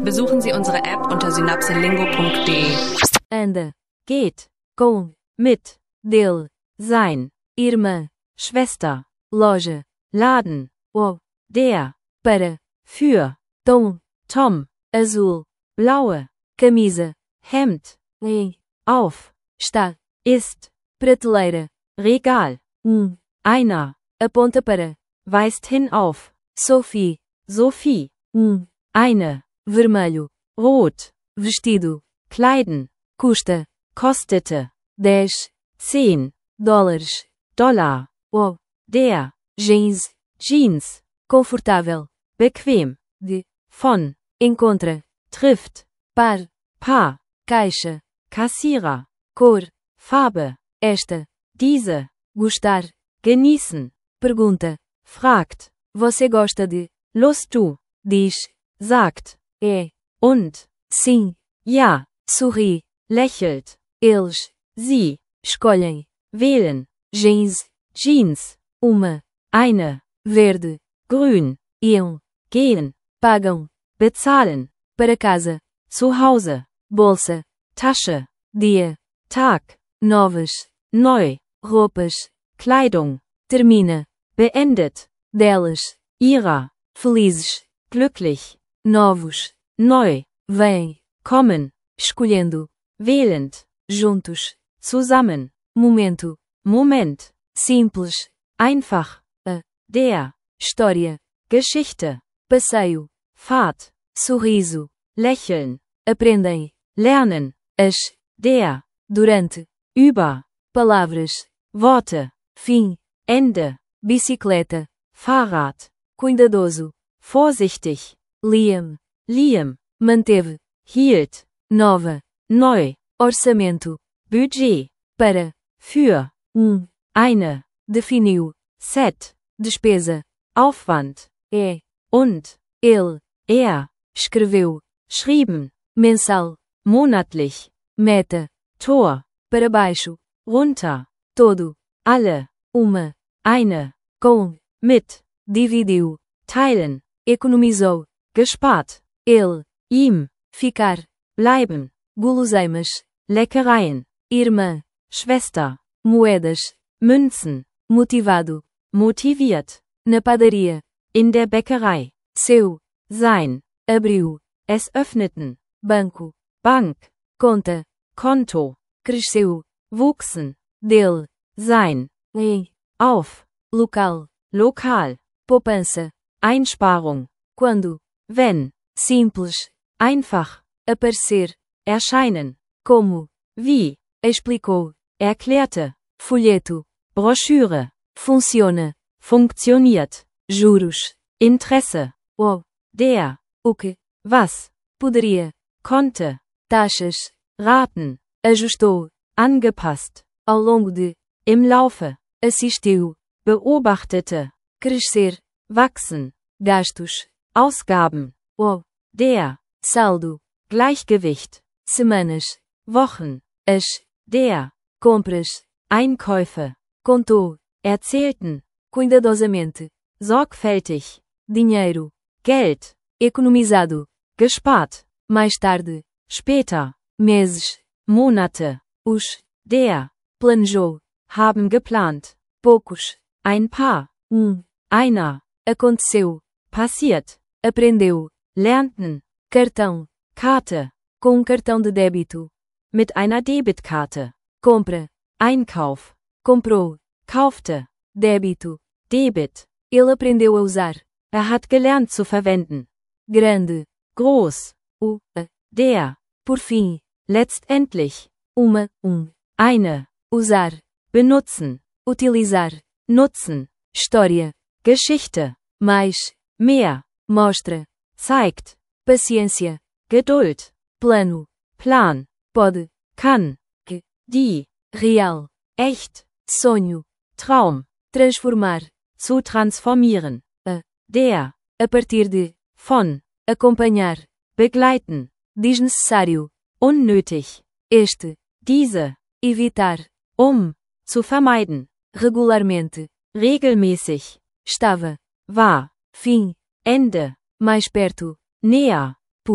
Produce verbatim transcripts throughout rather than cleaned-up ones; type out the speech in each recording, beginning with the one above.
Besuchen Sie unsere App unter synapselingo punkt de. Anda, geht, com, mit, dele, sein, irmã, Schwester, loja, Laden, o, der, para, für, tom, Tom, azul, blaue, camisa, Hemd, em, auf, está, ist, prateleira, Regal, um, einer, aponta para, weist hin auf, Sophie, Sophie, um, eine, vermelho, rot, vestido, kleiden, custa, kostete, dez, zehn, dólares, Dollar, o, der, jeans, jeans, confortável, bequem, de, von, encontra, trifft, par, paar, caixa, Kassierer, cor, Farbe, esta, diese, gostar, genießen, pergunta, fragt, você gosta de, Lust du, diz, sagt, é, und, sim, ja, sorri, lächelt, eles, sie, escolhem, wählen, jeans, jeans, uma, eine, verde, grün, iam, gehen, pagam, bezahlen, para casa, zu Hause, bolsa, Tasche, dia, Tag, novas, neu, roupas, Kleidung, termina, beendet, delas, ihrer, felizes, glücklich, novos, neu, vem, kommen, escolhendo, wählend, juntos, zusammen, momento, Moment, simples, einfach, a, der, história, Geschichte, passeio, Fahrt, sorriso, lächeln, aprendem, lernen, as, der, durante, über, palavras, Worte, fim, Ende, bicicleta, Fahrrad, cuidadoso, vorsichtig, Liam, Liam, manteve, hielt, nova, neu, orçamento, budget, para, für, um, eine, definiu, set, despesa, Aufwand, é, und, ele, er, escreveu, schrieben, mensal, monatlich, meta, Tor, para baixo, runter, todo, alle, uma, eine, com, mit, dividiu, teilen, economizou, gespart, ele, ihm, ficar, bleiben, guloseimas, Leckereien, irmã, Schwester, moedas, Münzen, motivado, motiviert, na padaria, in der Bäckerei, seu, sein, abriu, es öffneten, banco, Bank, conta, Konto, cresceu, wuchsen, dele, sein, em, auf, local, lokal, poupança, Einsparung, quando, wenn, simples, einfach, aparecer, erscheinen, como, wie, explicou, erklärte, folheto, Broschüre, funciona, funktioniert, juros, Interesse, o, der, o que, was, poderia, konnte, taxas, Raten, ajustou, angepasst, ao longo de, im Laufe, assistiu, beobachtete, crescer, wachsen, gastos, Ausgaben, o, der, saldo, Gleichgewicht, semanas, Wochen, as, der, compras, Einkäufe, contou, erzählten, cuidadosamente, sorgfältig, dinheiro, Geld, economizado, gespart, mais tarde, später, meses, Monate, os, der, planejou, haben geplant, poucos, ein paar, um, einer, aconteceu, passiert, aprendeu, lernten, cartão, Karte, com um cartão de débito, mit einer Debitkarte, compra, Einkauf, comprou, kaufte, débito, Debit, ele aprendeu a usar, er hat gelernt zu verwenden, grande, groß, o, a, der, por fim, letztendlich, uma, um, eine, usar, benutzen, utilizar, nutzen, história, Geschichte, mais, mehr, mostra, zeigt, paciência, Geduld, plano, plan, pode, kann, que, die, real, echt, sonho, Traum, transformar, zu transformieren, a, der, a partir de, von, acompanhar, begleiten, desnecessário, unnötig, este, diese, evitar, um, zu vermeiden, regularmente, regelmäßig, estava, war, fim, Ende, mais perto, näher, por,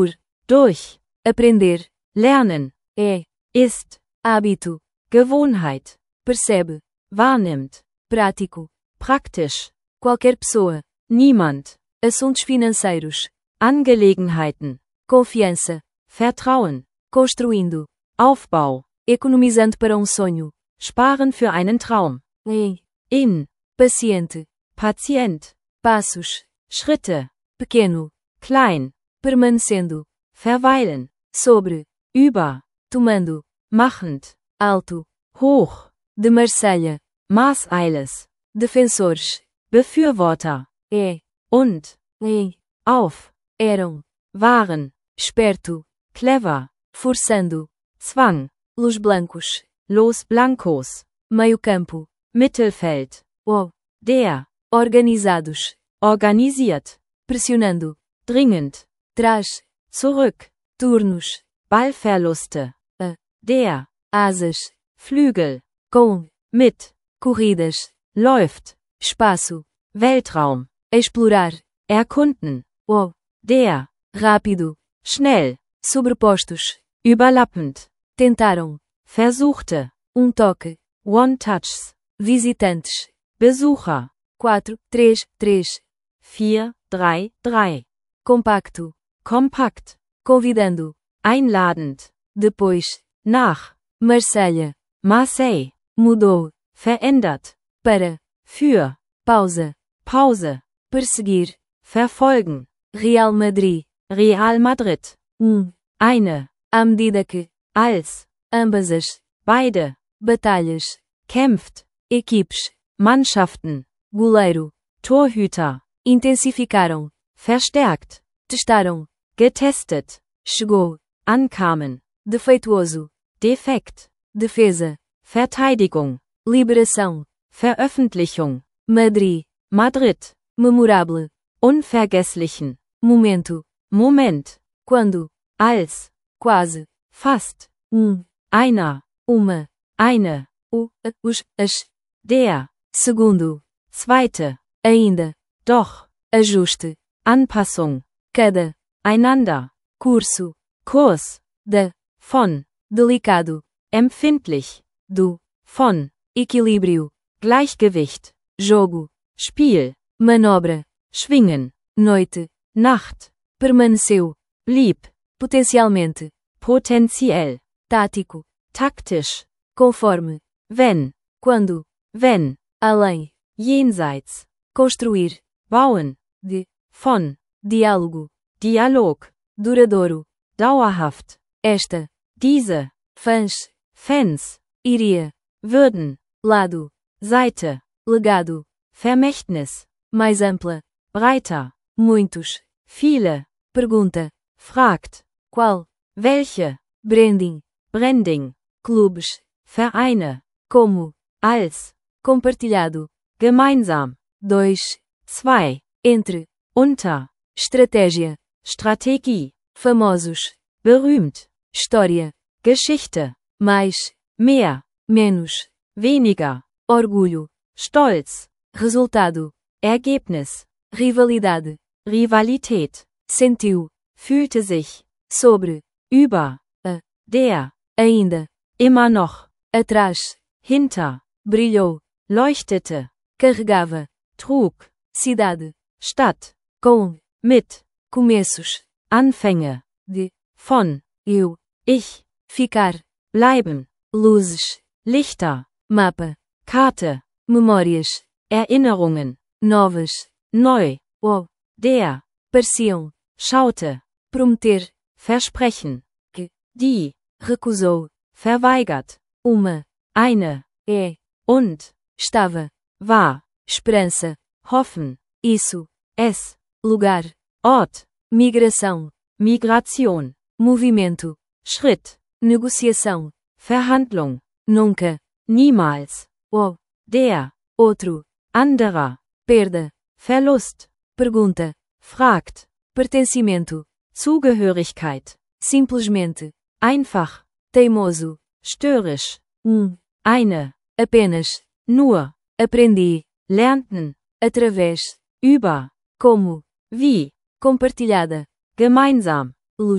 durch, aprender, lernen, é, ist, hábito, Gewohnheit, percebe, wahrnimmt, prático, praktisch, qualquer pessoa, niemand, assuntos financeiros, Angelegenheiten, confiança, Vertrauen, construindo, Aufbau, economizando para um sonho, sparen für einen Traum, em, in, paciente, Patient, passos, Schritte, pequeno, klein, permanecendo, verweilen, sobre, über, tomando, machend, alto, hoch, de Marselha, Marseiles, defensores, Befürworter, é, und, em, auf, eram, waren, esperto, clever, forçando, Zwang, los blancos, los blancos, meio campo, Mittelfeld, o, der, organizados, organisiert, pressionando, dringend, trás, zurück, turnos, Ballverluste, a, der, asas, Flügel, com, mit, corridas, läuft, espaço, Weltraum, explorar, erkunden, o, der, rápido, schnell, sobrepostos, überlappend, tentaram, versuchte, um toque, one-touchs, visitantes, Besucher, quatro, três, três, vier, drei, drei, compacto, kompakt, convidando, einladend, depois, nach, Marselha, Marseille, mudou, verändert, para, für, pausa, Pause, perseguir, verfolgen, Real Madrid, Real Madrid, um, eine, à medida que, als, ambas as, beide, batalhas, kämpft, equipes, Mannschaften, goleiro, Torhüter, intensificaram, verstärkt, testaram, getestet, chegou, ankamen, defeituoso, defekt, defesa, Verteidigung, liberação, Veröffentlichung, Madrid, Madrid, memorável, unvergesslichen, momento, Moment, quando, als, quase, fast, um, einer, uma, eine, o, a, os, as, der, segundo, zweite, ainda, doch, ajuste, Anpassung, cada, einander, curso, Kurs, da, von, delicado, empfindlich, do, von, equilíbrio, Gleichgewicht, jogo, Spiel, manobra, schwingen, noite, Nacht, permaneceu, blieb, potencialmente, potenziell, tático, taktisch, conforme, wenn, quando, wenn, além, jenseits, construir, bauen, de, von, diálogo, Dialog, duradouro, dauerhaft, esta, diese, fãs, Fans, iria, würden, lado, Seite, legado, Vermächtnis, mais ampla, breiter, muitos, viele, pergunta, fragt, qual, welche, branding, branding, clubes, Vereine, como, als, compartilhado, gemeinsam, dois, zwei, entre, unter, estratégia, Strategie, famosos, berühmt, história, Geschichte, mais, mehr, menos, weniger, orgulho, Stolz, resultado, Ergebnis, Rivalidade, Rivalität, sentiu, fühlte sich, sobre, über, a, der, ainda, immer noch, atrás, hinter, brilhou, leuchtete, carregava, trug, cidade, Stadt, com, mit, começos, Anfänge, de, von, eu, ich, ficar, bleiben, luzes, Lichter, mapa, Karte, memórias, Erinnerungen, novas, neu, o, der, pareciam, schaute, prometer, versprechen, que, die, recusou, verweigert, uma, eine, é, und, estava, war, esperança, hoffen, isso, es, lugar, Ort, migração, Migration, movimento, Schritt, negociação, Verhandlung, nunca, niemals, o, der, outro, anderer, perda, Verlust, pergunta, fragt, pertencimento, Zugehörigkeit, simplesmente, einfach, teimoso, störrisch, um, eine, apenas, nur, aprendi, lernten, através, über, como, wie, compartilhada, gemeinsam, luz,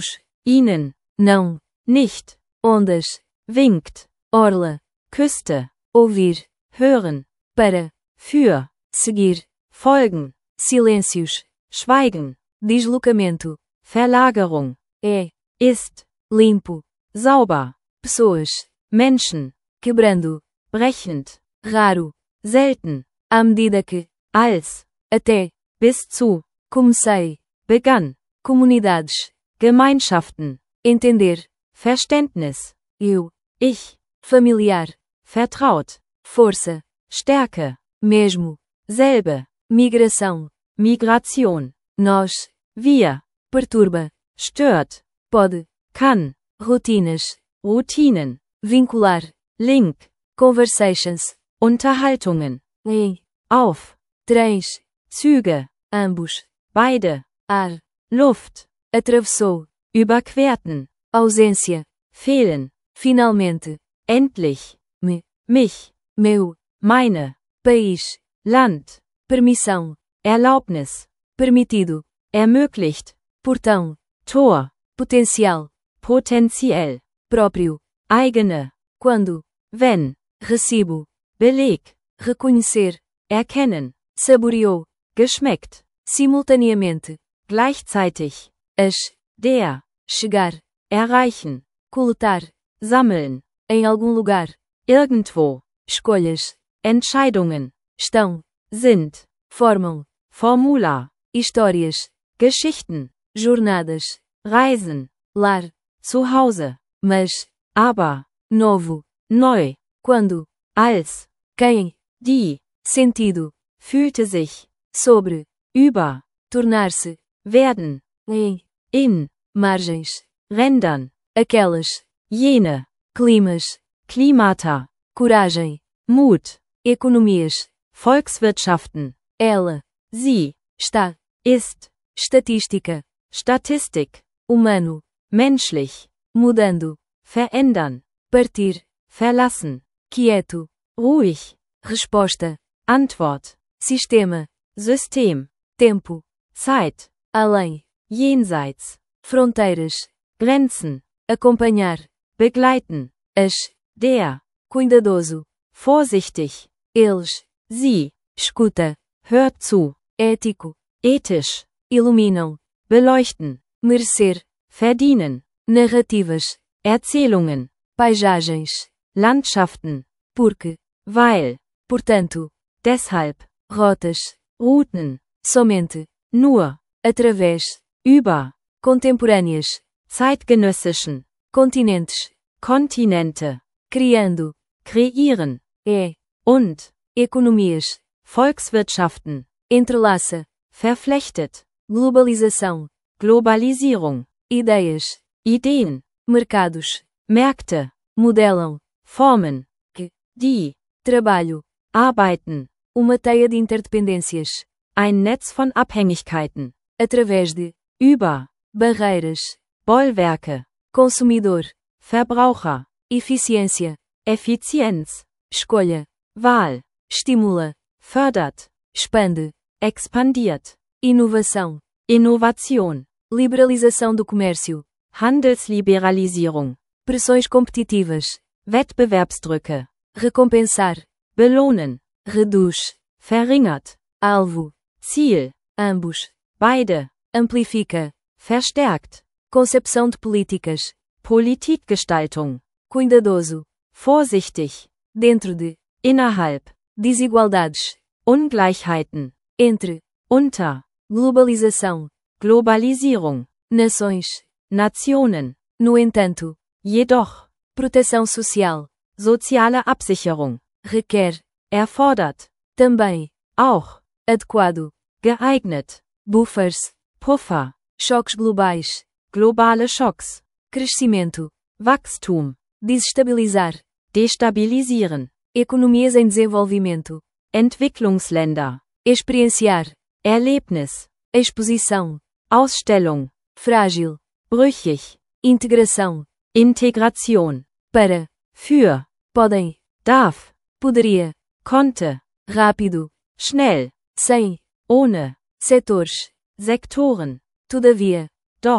ihnen, não, nicht, ondas, winkt, orla, Küste, ouvir, hören, para, für, seguir, folgen, silêncios, schweigen, deslocamento, Verlagerung, é, ist, limpo, sauber, pessoas, Menschen, quebrando, brechend, raro, selten, à medida que, als, até, bis zu, comecei, begann, comunidades, Gemeinschaften, entender, Verständnis, eu, ich, familiar, vertraut, força, Stärke, mesmo, selbe, migração, Migration, nós, wir, perturba, stört, pode, kann, rotinas, Routinen, vincular, link, conversations, Unterhaltungen, em, auf, trens, Züge, ambos, beide, ar, Luft, atravessou, überquerten, ausência, fehlen, finalmente, endlich, me, mich, meu, meine, país, Land, permissão, Erlaubnis, permitido, ermöglicht, portão, Tor, potencial, potenziell, próprio, eigene, quando, wenn, recibo, Beleg, reconhecer, erkennen, saboreou, geschmeckt, simultaneamente, gleichzeitig, as, der, chegar, erreichen, coletar, sammeln, em algum lugar, irgendwo, escolhas, Entscheidungen, estão, sind, formam, Formular, histórias, Geschichten, jornadas, Reisen, lar, Zuhause, mas, aber, novo, neu, quando, als, quem, die, sentido, fühlte sich, sobre, über, tornar-se, werden, em, in, margens, Rändern, aquelas, jene, climas, Klimata, coragem, Mut, economias, Volkswirtschaften, ela, sie, está, ist, estatística, Statistik, humano, menschlich, mudando, verändern, partir, verlassen, quieto, ruhig, resposta, Antwort, sistema, System, tempo, Zeit, além, jenseits, fronteiras, Grenzen, acompanhar, begleiten, as, der, cuidadoso, vorsichtig, eles, sie, escuta, hört zu, ético, ethisch, iluminam, beleuchten, merecer, verdienen, narrativas, Erzählungen, paisagens, Landschaften, porque, weil, portanto, deshalb, rotas, Routen, somente, nur, através, über, contemporâneas, zeitgenössischen, continentes, Kontinente, criando, kreieren, é, und, economias, Volkswirtschaften, entrelaça, verflechtet, globalização, Globalisierung, ideias, Ideen, mercados, Märkte, modelam, formen, que, die, trabalho, arbeiten, uma teia de interdependências, ein Netz von Abhängigkeiten, através de, über, barreiras, Bollwerke, consumidor, Verbraucher, eficiência, Effizienz, escolha, Wahl, estimula, fördert, expande, expandiert, inovação, Innovation, liberalização do comércio, Handelsliberalisierung, pressões competitivas, Wettbewerbsdrücke, recompensar, belohnen, reduz, verringert, alvo, Ziel, ambos, beide, amplifica, verstärkt, concepção de políticas, Politikgestaltung, cuidadoso, vorsichtig, dentro de, innerhalb, desigualdades, Ungleichheiten, entre, unter, globalização, Globalisierung, nações, Nationen, no entanto, jedoch, proteção social, soziale Absicherung, requer, erfordert, também, auch, adequado, geeignet, buffers, Puffer, choques globais, globale Schocks, crescimento, Wachstum, desestabilizar, destabilisieren, economias em desenvolvimento, Entwicklungsländer, experienciar, Erlebnis, exposição, Ausstellung, frágil, brüchig, integração, Integration, para, für, podem, darf, poderia, konnte, rápido, schnell, sem, ohne, setores, Sektoren, todavia, doch,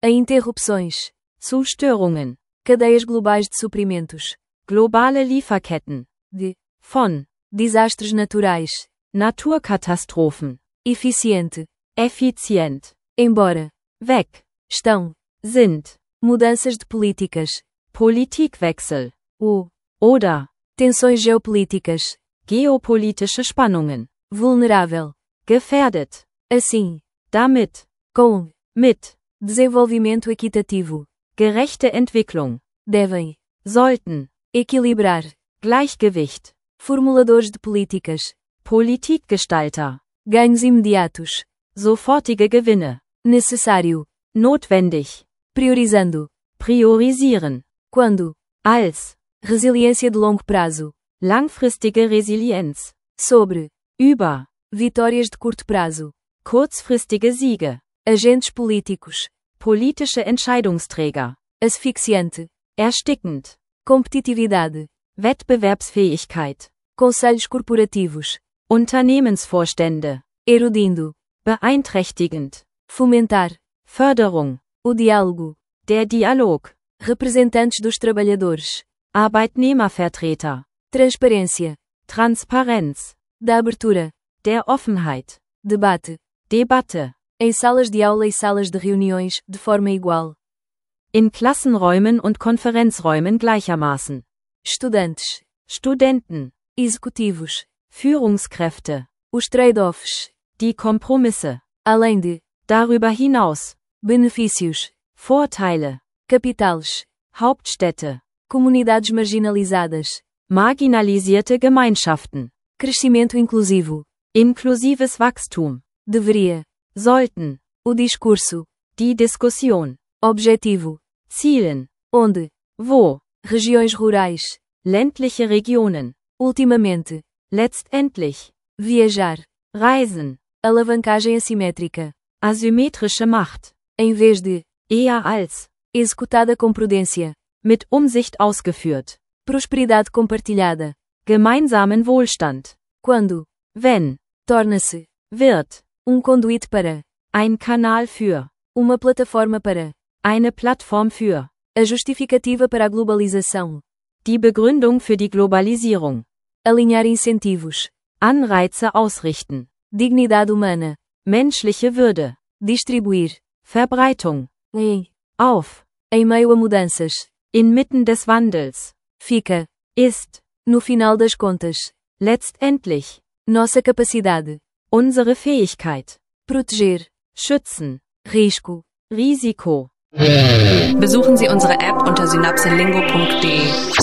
a interrupções, zu Störungen, cadeias globais de suprimentos, globale Lieferketten, de, von, desastres naturais, Naturkatastrophen, eficiente, effizient, embora, weg, estão, sind, mudanças de políticas, Politikwechsel, ou, oder, tensões geopolíticas, geopolitische Spannungen, vulnerável, gefährdet, assim, damit, com, mit, desenvolvimento equitativo, gerechte Entwicklung, devem, sollten, equilibrar, Gleichgewicht, formuladores de políticas, Politikgestalter, ganhos imediatos, sofortige Gewinne, necessário, notwendig, priorizando, priorisieren, quando, als, resiliência de longo prazo, langfristige Resilienz, sobre, über, vitórias de curto prazo, kurzfristige Siege, agentes políticos, politische Entscheidungsträger, asfixiante, erstickend, competitividade, Wettbewerbsfähigkeit, conselhos corporativos, Unternehmensvorstände, erudindo, beeinträchtigend, fomentar, Förderung, o diálogo, der Dialog, representantes dos trabalhadores, Arbeitnehmervertreter, transparência, Transparenz, da abertura, der Offenheit, debate, Debatte, em salas de aula e salas de reuniões, de forma igual, in Klassenräumen und Konferenzräumen gleichermaßen, estudantes, Studenten, executivos, Führungskräfte, os trade-offs, die Kompromisse, além de, darüber hinaus, benefícios, Vorteile, capitales, Hauptstädte, comunidades marginalizadas, marginalisierte Gemeinschaften, crescimento inclusivo, inklusives Wachstum, deveria, sollten, o discurso, die Diskussion, objetivo, zielen, onde, wo, regiões rurais, ländliche Regionen, ultimamente, letztendlich, viajar, reisen, alavancagem assimétrica, asymmetrische Macht, em vez de, eher als, executada com prudência, mit Umsicht ausgeführt, prosperidade compartilhada, gemeinsamen Wohlstand, quando, wenn, torna-se, wird, um conduíte para, ein Kanal für, uma plataforma para, eine Plattform für, a justificativa para a globalização, die Begründung für die Globalisierung, alinhar incentivos, Anreize ausrichten, dignidade humana, menschliche Würde, distribuir, Verbreitung, em, auf, em meio a mudanças, inmitten des Wandels, fica, ist, no final das contas, letztendlich, nossa capacidade, unsere Fähigkeit, proteger, schützen, risco, Risiko. Besuchen Sie unsere App unter synapselingo punkt de.